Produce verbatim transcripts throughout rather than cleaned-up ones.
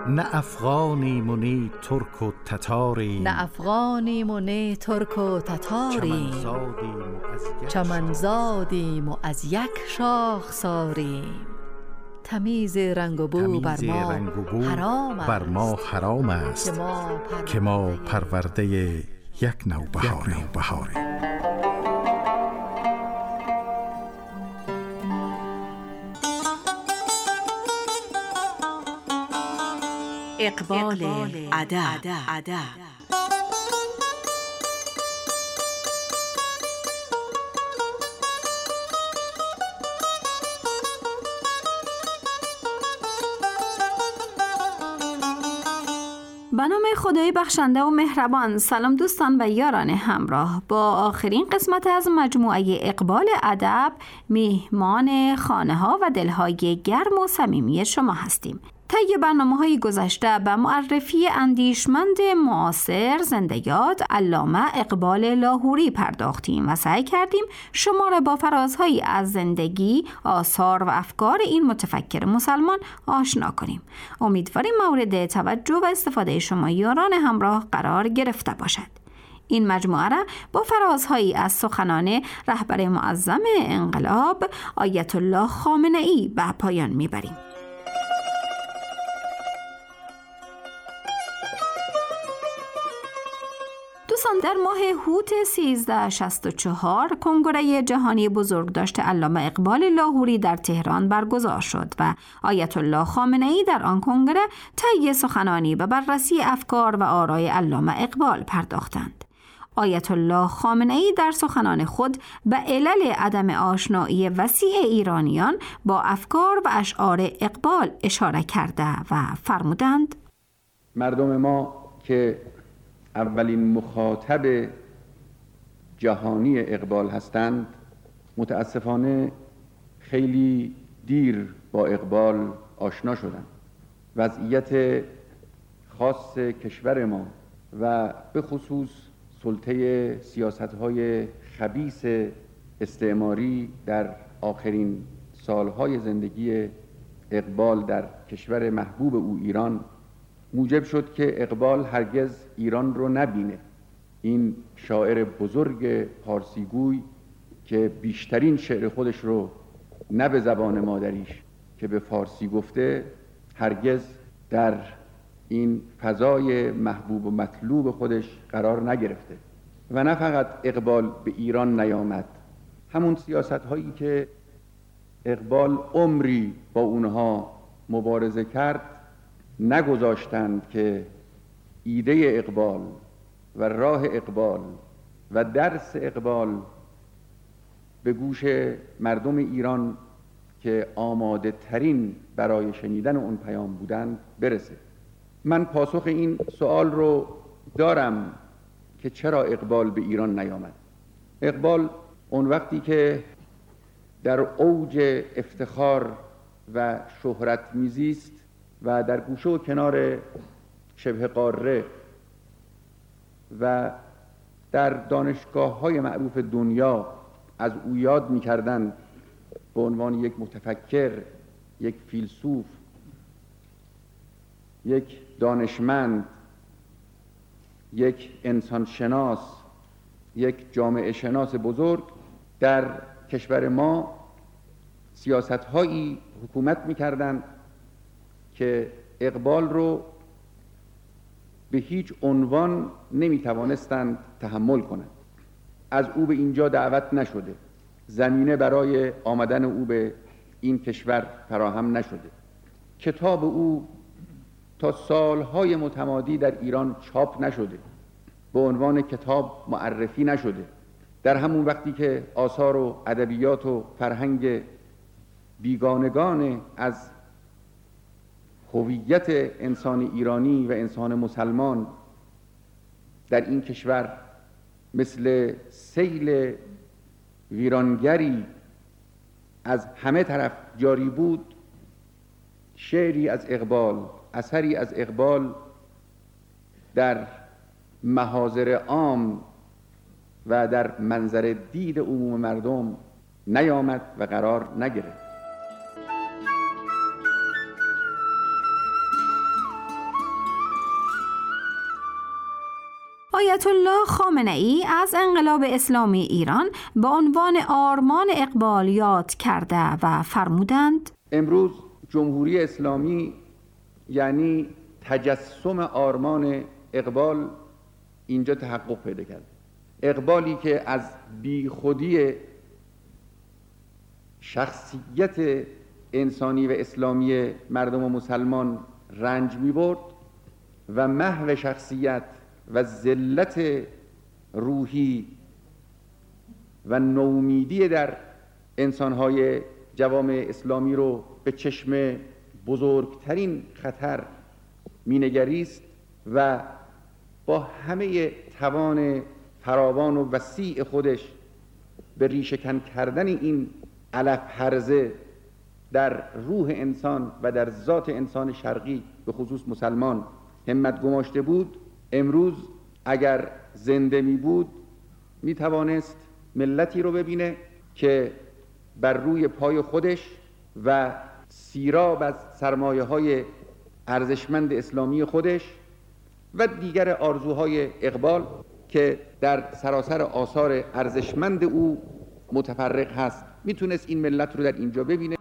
نه افغانیم و نه ترک و تتاریم، نه افغانیم و نه ترک و تتاریم، چمنزادیم و از یک شاخساریم. تمیز رنگ و بو بر ما حرام است, بر ما حرام است که ما پرورده یک نوبهاریم. اقبال ادب. به نام خدای بخشنده و مهربان. سلام دوستان و یاران همراه. با آخرین قسمت از مجموعه اقبال ادب میهمان خانه ها و دلهای گرم و صمیمی شما هستیم. طی برنامه‌های گذشته به معرفی اندیشمند معاصر زنده یاد علامه اقبال لاهوری پرداختیم و سعی کردیم شما را با فرازهایی از زندگی، آثار و افکار این متفکر مسلمان آشنا کنیم. امیدواریم مورد توجه و استفاده شما یاران همراه قرار گرفته باشد. این مجموعه را با فرازهایی از سخنان رهبر معظم انقلاب آیت الله خامنه‌ای به پایان میبریم. در ماه هوت سیزده شصت و چهار کنگره جهانی بزرگداشت علامه اقبال لاهوری در تهران برگزار شد و آیت الله خامنه‌ای در آن کنگره طی سخنانی به بررسی افکار و آرای علامه اقبال پرداختند. آیت الله خامنه‌ای در سخنان خود به علل عدم آشنایی وسیع ایرانیان با افکار و اشعار اقبال اشاره کرده و فرمودند: مردم ما که اولین مخاطب جهانی اقبال هستند، متاسفانه خیلی دیر با اقبال آشنا شدند. وضعیت خاص کشور ما و به خصوص سلطه سیاست‌های خبیث استعماری در آخرین سالهای زندگی اقبال در کشور محبوب او ایران موجب شد که اقبال هرگز ایران رو نبینه. این شاعر بزرگ پارسیگوی که بیشترین شعر خودش رو نه به زبان مادریش که به فارسی گفته، هرگز در این فضای محبوب و مطلوب خودش قرار نگرفته. و نه فقط اقبال به ایران نیامد، همون سیاست هایی که اقبال عمری با اونها مبارزه کرد نگذاشتند که ایده اقبال و راه اقبال و درس اقبال به گوش مردم ایران که آماده ترین برای شنیدن اون پیام بودند برسه. من پاسخ این سوال رو دارم که چرا اقبال به ایران نیامد. اقبال اون وقتی که در اوج افتخار و شهرت میزیست و در گوشه و کنار شبه قاره و در دانشگاه‌های معروف دنیا از او یاد می‌کردند به عنوان یک متفکر، یک فیلسوف، یک دانشمند، یک انسان شناس، یک جامعه شناس بزرگ، در کشور ما سیاست‌هایی حکومت می‌کردند که اقبال رو به هیچ عنوان نمیتوانستند تحمل کنند. از او به اینجا دعوت نشده، زمینه برای آمدن او به این کشور فراهم نشده، کتاب او تا سالهای متمادی در ایران چاپ نشده، به عنوان کتاب معرفی نشده. در همون وقتی که آثار و ادبیات و فرهنگ بیگانگان از هویت انسان ایرانی و انسان مسلمان در این کشور مثل سیل ویرانگری از همه طرف جاری بود، شعری از اقبال، اثری از اقبال در محاضر عام و در منظر دید عموم مردم نیامد و قرار نگرفت. آیت الله خامنه‌ای از انقلاب اسلامی ایران به عنوان آرمان اقبال یاد کرده و فرمودند امروز جمهوری اسلامی یعنی تجسم آرمان اقبال اینجا تحقق پیدا کرد. اقبالی که از بیخودی شخصیت انسانی و اسلامی مردم و مسلمان رنج می برد و محو شخصیت و ذلت روحی و نومیدی در انسانهای جوامع اسلامی رو به چشم بزرگترین خطر مینگریست و با همه توان فراوان و وسیع خودش به ریشه‌کن کردن این علف هرزه در روح انسان و در ذات انسان شرقی به خصوص مسلمان همت گماشته بود. امروز اگر زنده می بود می توانست ملتی رو ببینه که بر روی پای خودش و سیراب از سرمایه های ارزشمند اسلامی خودش و دیگر آرزوهای اقبال که در سراسر آثار ارزشمند او متفرق هست میتونست این ملت رو در اینجا ببینه.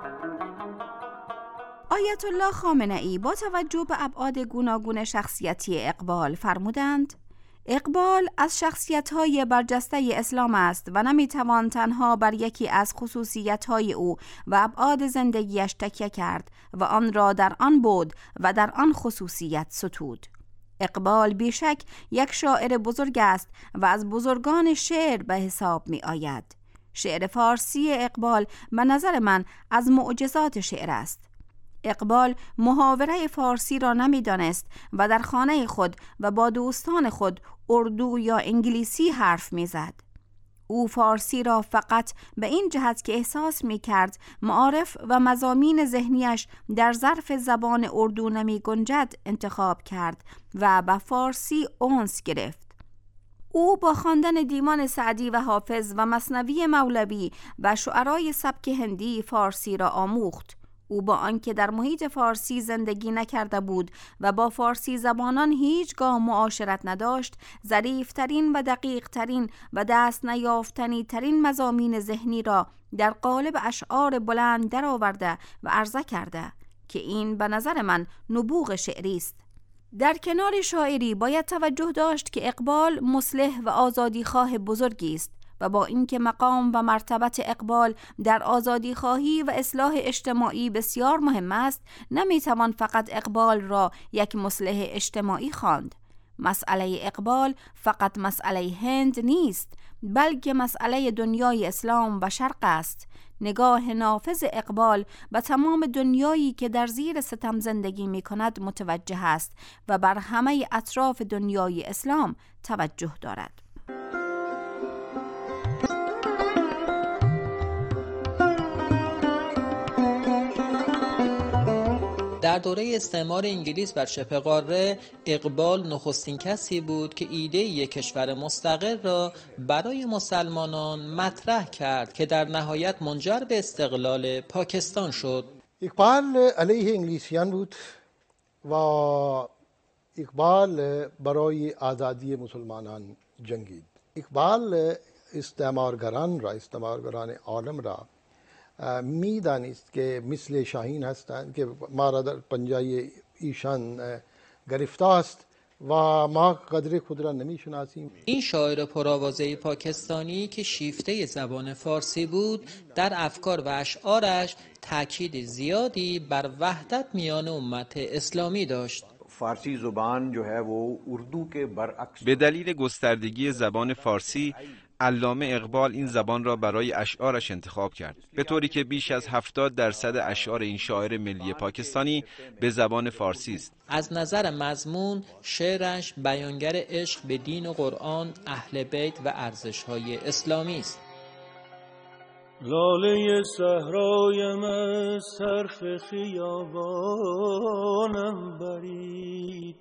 آیت الله خامنه‌ای با توجه به ابعاد گوناگون شخصیتی اقبال فرمودند اقبال از شخصیت‌های برجسته اسلام است و نمی‌توان تنها بر یکی از خصوصیت‌های او و ابعاد زندگیش تکیه کرد و آن را در آن بود و در آن خصوصیت ستود. اقبال بیشک یک شاعر بزرگ است و از بزرگان شعر به حساب می آید. شعر فارسی اقبال به نظر من از معجزات شعر است. اقبال محاوره فارسی را نمی دانست و در خانه خود و با دوستان خود اردو یا انگلیسی حرف می زد. او فارسی را فقط به این جهت که احساس می کرد معارف و مضامین ذهنیش در ظرف زبان اردو نمی گنجد انتخاب کرد و به فارسی انس گرفت. او با خواندن دیوان سعدی و حافظ و مثنوی مولوی و شعرای سبک هندی فارسی را آموخت. او با آنکه در محیط فارسی زندگی نکرده بود و با فارسی زبانان هیچگاه معاشرت نداشت، ظریف‌ترین و دقیق‌ترین و دست نیافتنی ترین مضامین ذهنی را در قالب اشعار بلند درآورده و عرضه کرده که این به نظر من نبوغ شعری است. در کنار شاعری باید توجه داشت که اقبال مصلح و آزادیخواه بزرگی است و با اینکه مقام و مرتبت اقبال در آزادیخواهی و اصلاح اجتماعی بسیار مهم است، نمیتوان فقط اقبال را یک مصلح اجتماعی خواند. مسئله اقبال فقط مسئله هند نیست، بلکه مسئله دنیای اسلام و شرق است. نگاه نافذ اقبال به تمام دنیایی که در زیر ستم زندگی می کند متوجه است و بر همه اطراف دنیای اسلام توجه دارد. در دوره استعمار انگلیس بر شبه قاره، اقبال نخستین کسی بود که ایده یک کشور مستقل را برای مسلمانان مطرح کرد که در نهایت منجر به استقلال پاکستان شد. اقبال علیه انگلیسیان بود و اقبال برای آزادی مسلمانان جنگید. اقبال استعمارگران را، استعمارگران عالم را می دانست که مثل شاهین هستند که ما را در پنجه ایشان گرفته است و ما قدر خود را نمی شناسیم. این شاعر پرآوازه پاکستانی که شیفته زبان فارسی بود، در افکار و اشعارش تاکید زیادی بر وحدت میان امت اسلامی داشت. فارسی زبان جو ہے وہ اردو کے برعکس. به دلیل گستردگی زبان فارسی، علامه اقبال این زبان را برای اشعارش انتخاب کرد، به طوری که بیش از هفتاد درصد اشعار این شاعر ملی پاکستانی به زبان فارسی است. از نظر مضمون، شعرش بیانگر عشق به دین و قرآن، اهل بیت و ارزش‌های اسلامی است. لاله صحرایم از طرف خیابانم برید،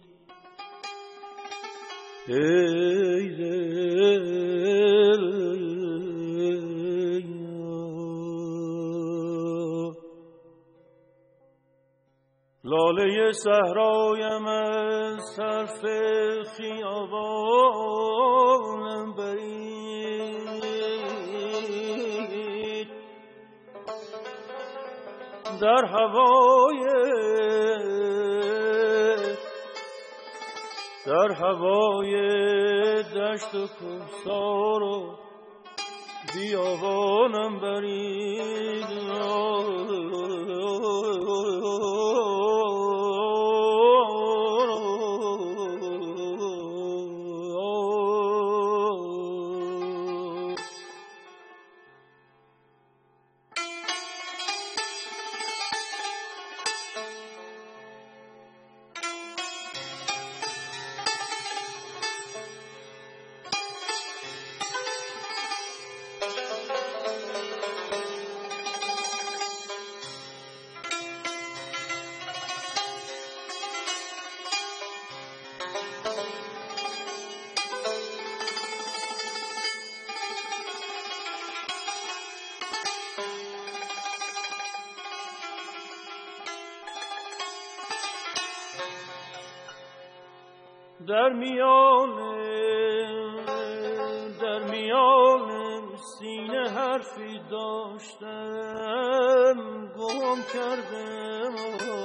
ای دل لاله ناله صحرایم از صرف خیابانم برید در هوای در هوای دشت و کوهسار و بیابانم برید در میان در میان سینه حرفی داشتم گم کردم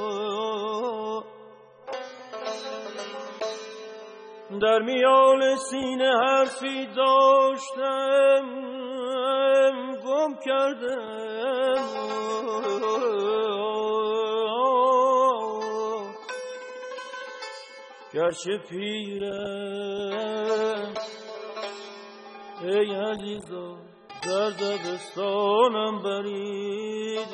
در میان سینه حرفی داشتم گم کردم گرچه پیرم ای عزیزا در دبستانم برید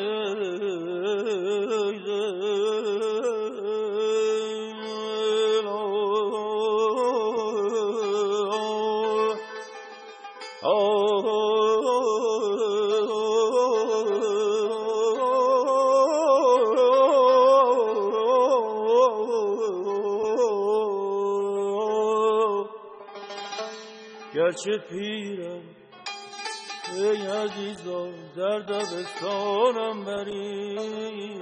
گرچه پیرم ای عزیزان در دبستانم برید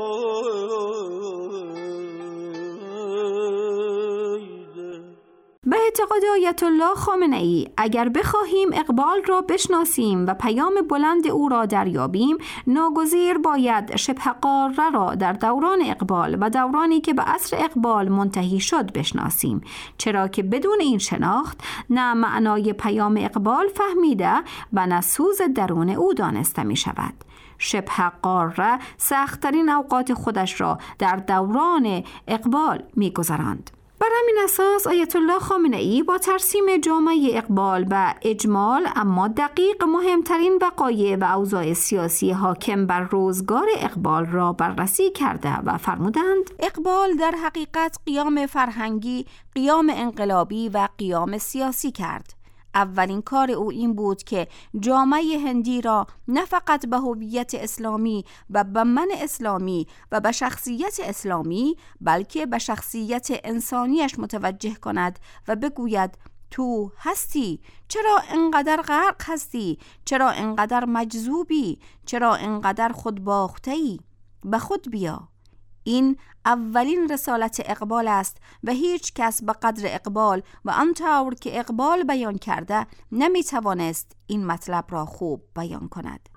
به اعتقاد آیت الله خامنه ای اگر بخواهیم اقبال را بشناسیم و پیام بلند او را دریابیم ناگزیر باید شبه قاره را در دوران اقبال و دورانی که به عصر اقبال منتهی شد بشناسیم، چرا که بدون این شناخت نه معنای پیام اقبال فهمیده و نه سوز درون او دانسته می شود. شبه قاره سخت‌ترین اوقات خودش را در دوران اقبال می گذراند. بر همین اساس آیت الله خامنه ای با ترسیم جامعه اقبال و اجمال اما دقیق مهمترین وقایع و اوضاع سیاسی حاکم بر روزگار اقبال را بررسی کرده و فرمودند اقبال در حقیقت قیام فرهنگی، قیام انقلابی و قیام سیاسی کرد. اولین کار او این بود که جامعه هندی را نه فقط به هویت اسلامی و به من اسلامی و به شخصیت اسلامی بلکه به شخصیت انسانیش متوجه کند و بگوید تو هستی، چرا انقدر غرق هستی، چرا انقدر مجذوبی، چرا انقدر خودباخته‌ای، به خود بیا. این اولین رسالت اقبال است و هیچ کس به قدر اقبال و آنطور که اقبال بیان کرده نمیتوانست این مطلب را خوب بیان کند.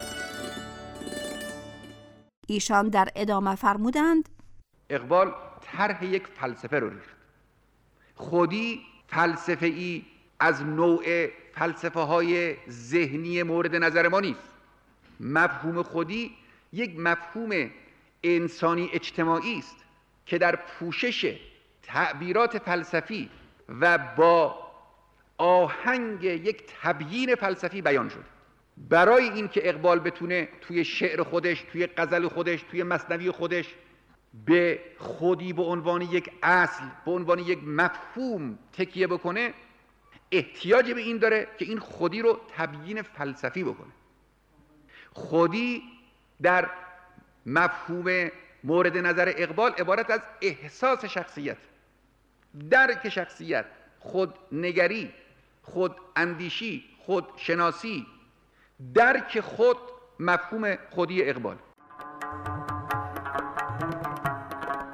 ایشان در ادامه فرمودند اقبال طرح یک فلسفه رو ریخت. خودی فلسفه ای از نوع فلسفه های ذهنی مورد نظر ما نیست. مفهوم خودی یک مفهوم انسانی اجتماعی است که در پوشش تعبیرات فلسفی و با آهنگ یک تبیین فلسفی بیان شد. برای این که اقبال بتونه توی شعر خودش، توی غزل خودش، توی مثنوی خودش به خودی به عنوان یک اصل، به عنوان یک مفهوم تکیه بکنه، احتیاج به این داره که این خودی رو تبیین فلسفی بکنه. خودی در مفهوم مورد نظر اقبال عبارت از احساس شخصیت، درک شخصیت، خود نگری، خود اندیشی، خود شناسی، درک خود، مفهوم خودی اقبال.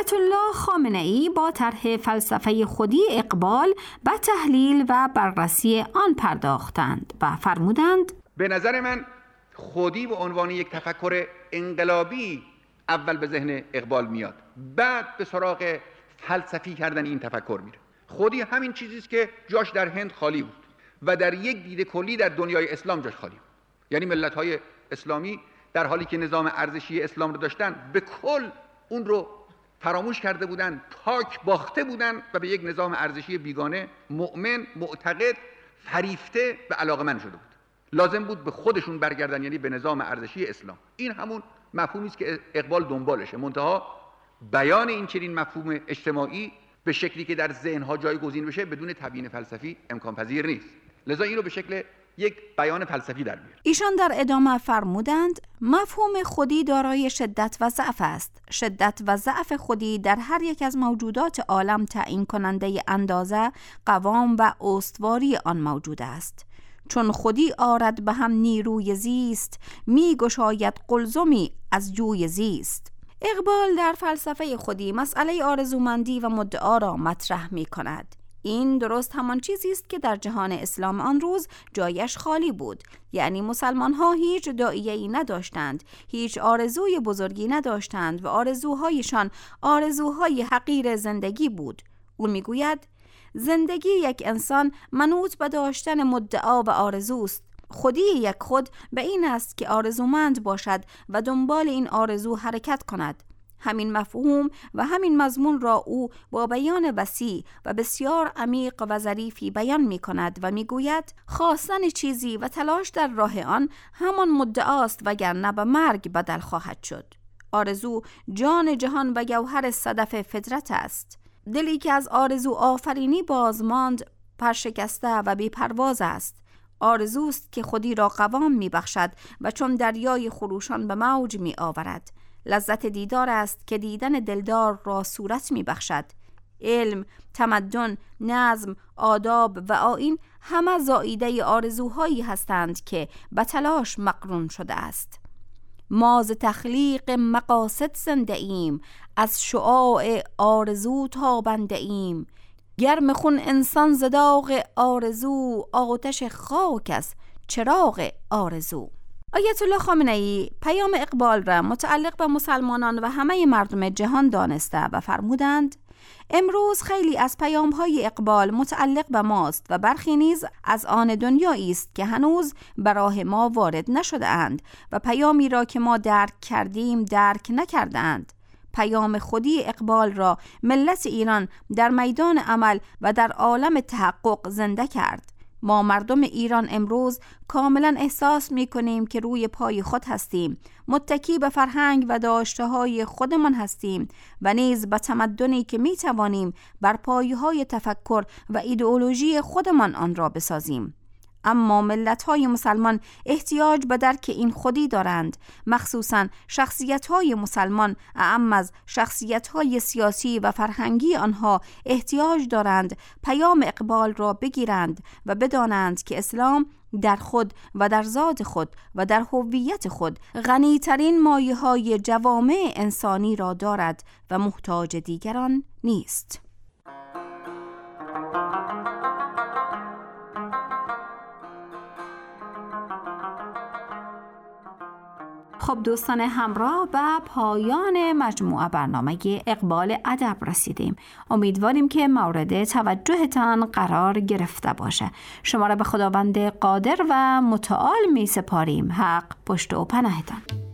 آیت الله خامنه‌ای با طرح فلسفه خودی اقبال به تحلیل و بررسی آن پرداختند و فرمودند به نظر من خودی به عنوان یک تفکر انقلابی اول به ذهن اقبال میاد، بعد به سراغ فلسفی کردن این تفکر میره. خودی همین چیزی است که جاش در هند خالی بود و در یک دید کلی در دنیای اسلام جاش خالی بود. یعنی ملت‌های اسلامی در حالی که نظام ارزشی اسلام رو داشتن به کل اون رو فراموش کرده بودن، پاک باخته بودن و به یک نظام ارزشی بیگانه مؤمن، معتقد، فریفته و علاقه‌مند شده بود. لازم بود به خودشون برگردن، یعنی به نظام ارزشی اسلام. این همون مفهومی است که اقبال دنبالشه. منتها بیان این چنین مفهوم اجتماعی به شکلی که در ذهن‌ها جایگزین بشه بدون تبیین فلسفی امکان پذیر نیست. لذا این رو به شکل یک بیان فلسفی در میاره. ایشان در ادامه فرمودند مفهوم خودی دارای شدت و ضعف است. شدت و ضعف خودی در هر یک از موجودات عالم تعیین کننده اندازه، قوام و استواری آن موجود است. چون خودی آرد به هم نیروی زیست، می گشاید قلزمی از جوی زیست. اقبال در فلسفه خودی مسئله آرزومندی و مدعا را مطرح می کند. این درست همان چیزی است که در جهان اسلام آن روز جایش خالی بود، یعنی مسلمان ها هیچ داعیه‌ای نداشتند، هیچ آرزوی بزرگی نداشتند و آرزوهایشان آرزوهای حقیر زندگی بود. او میگوید زندگی یک انسان منوط به داشتن مدعا و آرزوست. خودی یک خود به این است که آرزومند باشد و دنبال این آرزو حرکت کند. همین مفهوم و همین مضمون را او با بیان وسیع و بسیار عمیق و ظریفی بیان می کند و می گوید خواستن چیزی و تلاش در راه آن همان مدعاست وگرنه به مرگ بدل خواهد شد. آرزو جان جهان و گوهر صدف فطرت است. دلی که از آرزو آفرینی بازماند پرشکسته و بی‌پرواز است. آرزوست که خودی را قوام می بخشد و چون دریای خروشان به موج می آورد. لذت دیدار است که دیدن دلدار را صورت می بخشد. علم، تمدن، نظم، آداب و آیین همه زائیده آرزوهایی هستند که به تلاش مقرون شده است. ما ز تخلیق مقاصد زنده ایم، از شعاع آرزو تابنده ایم. گرم خون انسان ز داغ آرزو، آتش خاک است چراغ آرزو. آیت الله خامنه‌ای پیام اقبال را متعلق به مسلمانان و همه مردم جهان دانسته و فرمودند امروز خیلی از پیام‌های اقبال متعلق به ماست و برخی نیز از آن دنیایی است که هنوز به راه ما وارد نشده اند و پیامی را که ما درک کردیم درک نکرده اند. پیام خودی اقبال را ملت ایران در میدان عمل و در عالم تحقق زنده کرد. ما مردم ایران امروز کاملا احساس می کنیم که روی پای خود هستیم، متکی به فرهنگ و داشته‌های خودمان هستیم و نیز به تمدنی که می توانیم بر پایه‌های تفکر و ایدئولوژی خودمان آن را بسازیم. اما ملت‌های مسلمان احتیاج به درک این خودی دارند، مخصوصاً شخصیت‌های مسلمان اعم از شخصیت‌های سیاسی و فرهنگی آنها احتیاج دارند پیام اقبال را بگیرند و بدانند که اسلام در خود و در ذات خود و در هویت خود غنی‌ترین مایه‌های جوامع انسانی را دارد و محتاج دیگران نیست. خب دوستان همراه به پایان مجموعه برنامه اقبال ادب رسیدیم. امیدواریم که مورد توجهتان قرار گرفته باشه. شما را به خداوند قادر و متعال می سپاریم. حق پشت و پناهتان.